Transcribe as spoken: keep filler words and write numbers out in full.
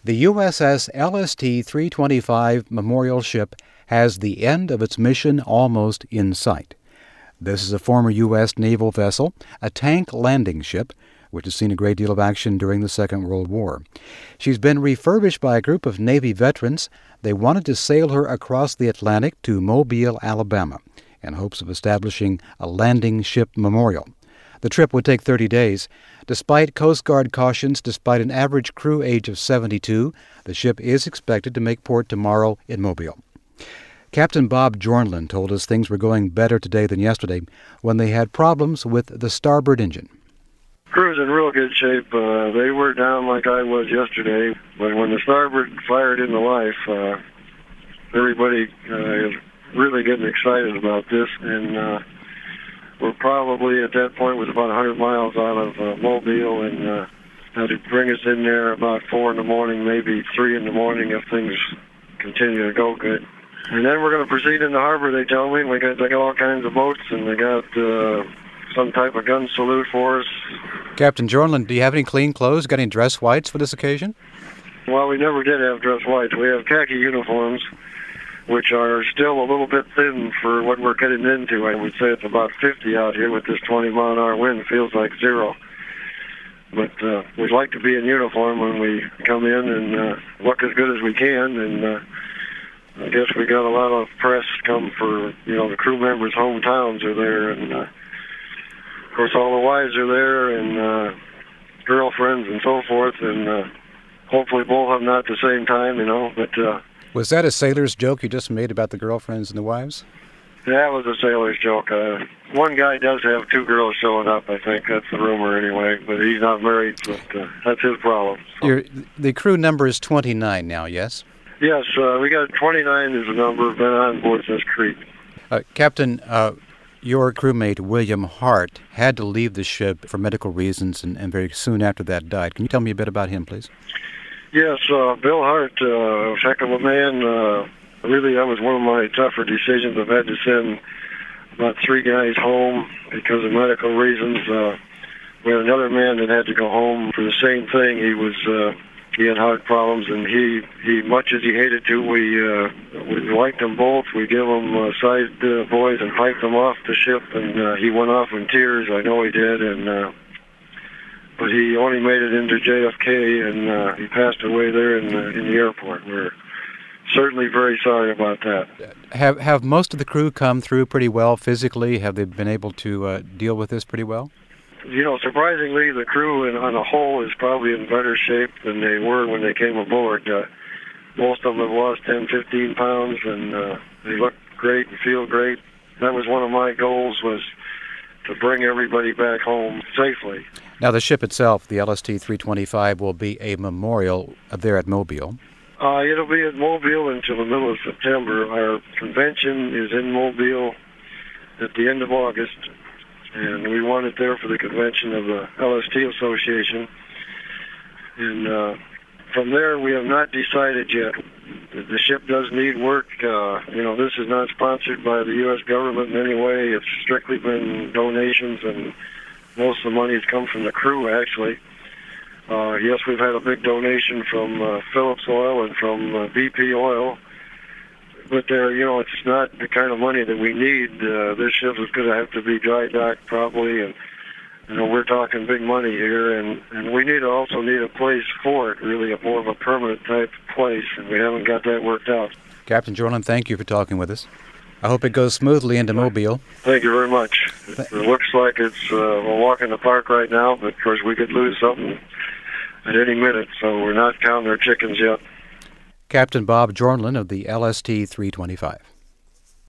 The U S S L S T three twenty-five memorial ship has the end of its mission almost in sight. This is a former U S naval vessel, a tank landing ship, which has seen a great deal of action during the Second World War. She's been refurbished by a group of Navy veterans. They wanted to sail her across the Atlantic to Mobile, Alabama, in hopes of establishing a landing ship memorial. The trip would take thirty days. Despite Coast Guard cautions, despite an average crew age of seventy-two, the ship is expected to make port tomorrow in Mobile. Captain Bob Jornlin told us things were going better today than yesterday when they had problems with the starboard engine. Crew's in real good shape. Uh, they were down like I was yesterday, but when the starboard fired into life, uh, everybody uh, is really getting excited about this, and uh, we're probably at that point was about one hundred miles out of uh, Mobile, and uh, had to bring us in there about four in the morning, maybe three in the morning if things continue to go good. And then we're going to proceed in the harbor, they tell me. We got, they got all kinds of boats, and they got uh, some type of gun salute for us. Captain Jornlin, do you have any clean clothes? Got any dress whites for this occasion? Well, we never did have dress whites. We have khaki uniforms, which are still a little bit thin for what we're getting into. I would say it's about fifty out here with this twenty mile an hour wind. It feels like zero. But uh, we'd like to be in uniform when we come in and uh, look as good as we can. And uh, I guess we got a lot of press come for, you know, the crew members' hometowns are there. And, uh, of course, all the wives are there and uh, girlfriends and so forth. And uh, hopefully both of them not at the same time, you know, but... Uh, Was that a sailor's joke you just made about the girlfriends and the wives? That was a sailor's joke. Uh, one guy does have two girls showing up, I think. That's the rumor anyway, but he's not married, but uh, that's his problem. So. Your, the crew number is twenty-nine now, yes? Yes, uh, we got twenty-nine as a number, been on board since Crete. Uh, Captain, uh, your crewmate, William Hart, had to leave the ship for medical reasons and, and very soon after that died. Can you tell me a bit about him, please? Yes, uh, Bill Hart, uh, heck of a man. Uh, really, that was one of my tougher decisions. I've had to send about three guys home because of medical reasons. Uh, we had another man that had to go home for the same thing. He was uh, he had heart problems, and he, he much as he hated to, we uh, we liked them both. We gave them uh, side uh, boys and piped them off the ship, and uh, he went off in tears. I know he did, and. Uh, But he only made it into J F K, and uh, he passed away there in the, in the airport. We're certainly very sorry about that. Have have most of the crew come through pretty well physically? Have they been able to uh, deal with this pretty well? You know, surprisingly, the crew in, on the whole is probably in better shape than they were when they came aboard. Uh, most of them have lost ten, fifteen pounds, and uh, they look great and feel great. That was one of my goals, was to bring everybody back home safely. Now, the ship itself, the L S T three twenty-five, will be a memorial there at Mobile. Uh, it'll be at Mobile until the middle of September. Our convention is in Mobile at the end of August, and we want it there for the convention of the L S T Association. And uh, from there, we have not decided yet. The ship does need work. Uh, you know, this is not sponsored by the U S government in any way. It's strictly been donations, and most of the money has come from the crew, actually. Uh, yes, we've had a big donation from uh, Phillips Oil and from uh, B P Oil, but they're, you know, it's not the kind of money that we need. Uh, this ship is going to have to be dry docked probably, and you know, we're talking big money here, and, and we need to also need a place for it, really, a more of a permanent type place, and we haven't got that worked out. Captain Jornlin, thank you for talking with us. I hope it goes smoothly into Mobile. Thank you very much. It looks like it's uh, a walk in the park right now, but of course we could lose something at any minute, so we're not counting our chickens yet. Captain Bob Jornlin of the L S T three twenty-five.